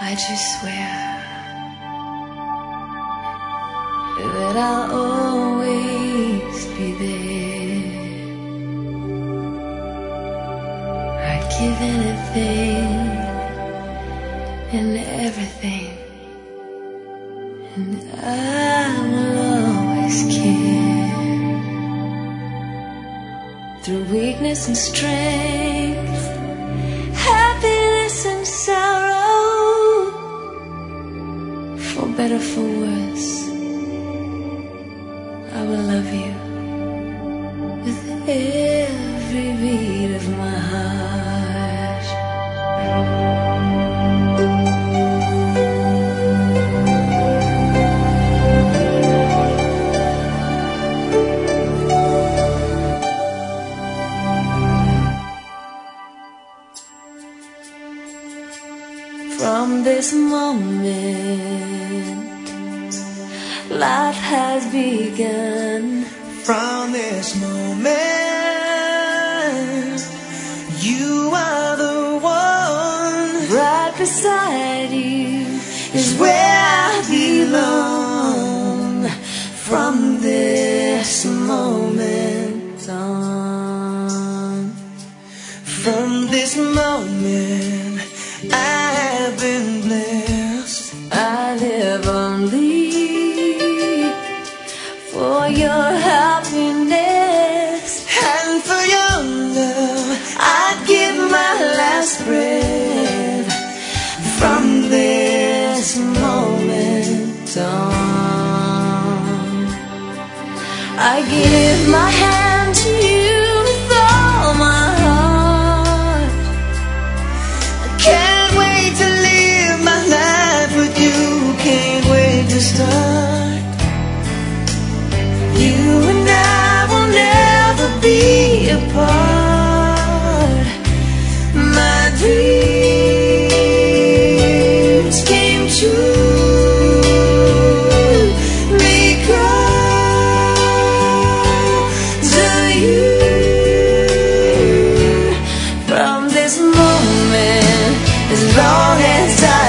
I just swear that I'll always be there. I'd give anything and everything, and I will always care. Through weakness and strength, happiness and sorrow, for better, for worse, I will love you with every beat of my heart. From this moment, life has begun. From this moment, you are the one. Right beside you Is where I belong. from this moment on. From this moment, I have been blessed. I live only for your happiness, And for your love, I'd give my last breath. From this moment on, I give my hand to you with all my heart. I can't wait to live my life with you. Can't wait to start. You and I will never be apart. My dreams came true because of you. From this moment, as long as I